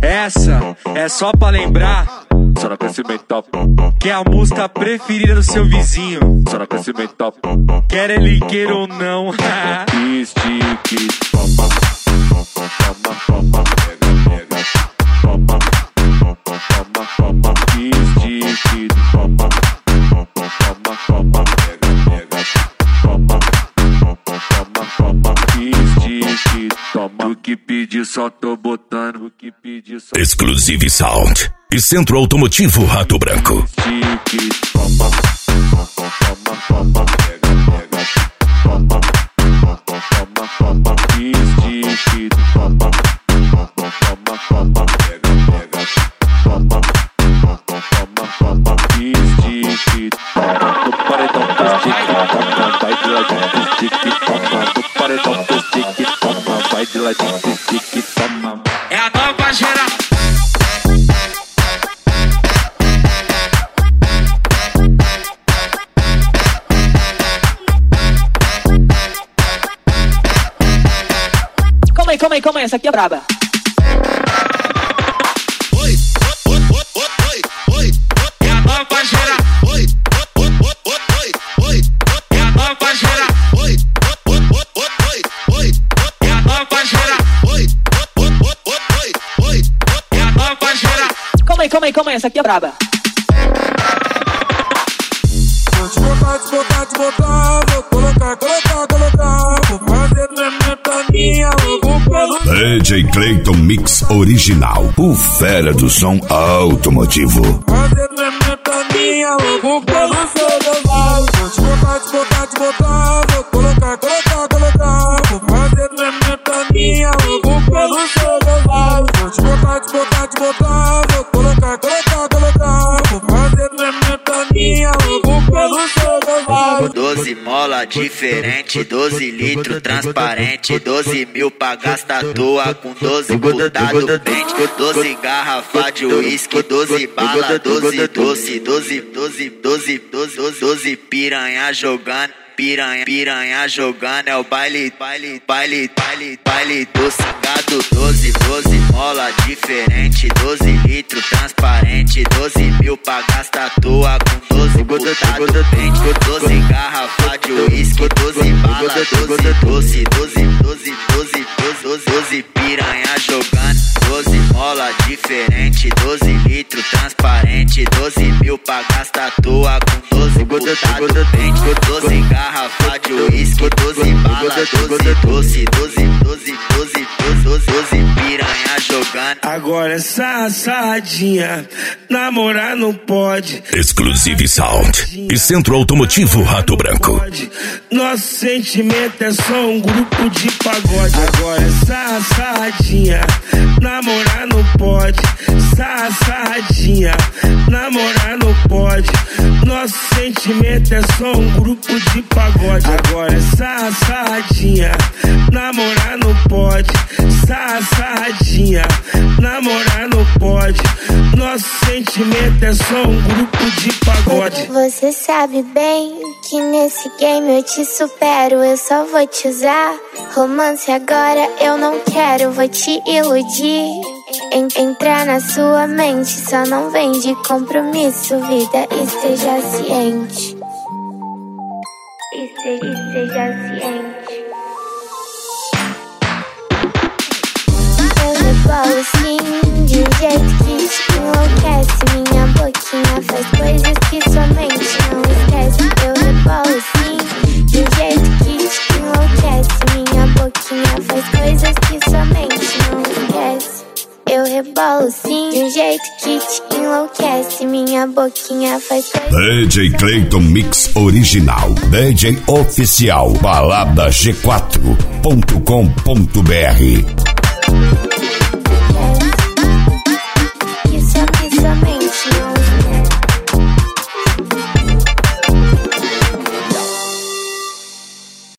Essa é só pra lembrar, só no aquecimento top, que é a música preferida do seu vizinho. só no aquecimento top. Quer ele queira ou não. Estique, toma, toma, toma, pega, pega, toma, toma, toma, estique, toma, toma, toma, pega, pega, toma, toma, toma, estique, toma. O que pedir só tô botando, o que pedir só. Exclusive Sound e Centro Automotivo Rato Branco. Estique, toma, toma, toma, pega, pega, toma, toma, toma, estique, toma, toma, toma, pega, pega, toma, toma, toma, estique, toma. No paredão do estique, toma, vai de ladinho do estique, toma. No paredão do estique, toma, vai de ladinho do estique, toma. É a nova geração. Calma aí, essa aqui é braba. É a nova geração. É a nova geração. É a nova geração. É a nova geração. Calma aí, essa aqui é braba. Vou te botar, vou colocar. Vou fazer minha vou pelo DJ Clayton Mix Original, o fera do som automotivo. fazer minha vou pelo seu lado. Vou te botar, vou colocar. Vou fazer minha vou pelo seu lado. Vou te botar, vou colocar. Vou fazer minha vou pelo seu lado. 12 mola diferente, 12 litros transparente, 12 mil pra gastar à toa com 12 putado pente, 12 garrafa de uísque, 12 bala, 12 doce, 12 piranha jogando. Piranha jogando, é o baile do cingado. 12 mola diferente, 12 litros transparente, 12 mil pra gastar à toa com 12 putado pente, 12 garrafa de uísque, 12 bala, 12 doce, 12 piranha jogando, 12 mola diferente, 12 litros transparente, 12 mil pra gastar à toa com 12 putado pente, 12 garrafa de uísque, 12 bala, 12 doce, piranha jogando. Agora essa sarradinha, namorar não pode. Exclusive Sound e Centro Automotivo Rato Branco. Nosso sentimento é só um grupo de pagode. Agora essa sarradinha, namorar não pode. Sarradinha, namorar não pode. Nosso sentimento é só um grupo de pagode. Agora essa sarradinha, namorar não pode. Sarradinha, namorar não pode. Nosso sentimento é só um grupo de pagode. Você sabe bem que nesse game eu te supero. Eu só vou te usar. Romance agora eu não quero, vou te iludir. Entrar na sua mente, só não vem de compromisso. Vida, esteja ciente. Esteja ciente. Eu rebolo sim, de um jeito que te enlouquece. Minha boquinha faz coisas que sua mente não esquece. Eu rebolo sim, de um jeito que te enlouquece. Minha boquinha faz coisas que sua mente não esquece. Eu rebolo sim, de um jeito que te enlouquece. Minha boquinha faz coisas. DJ Clayton Mix Original, DJ Oficial, balada G4.com.br.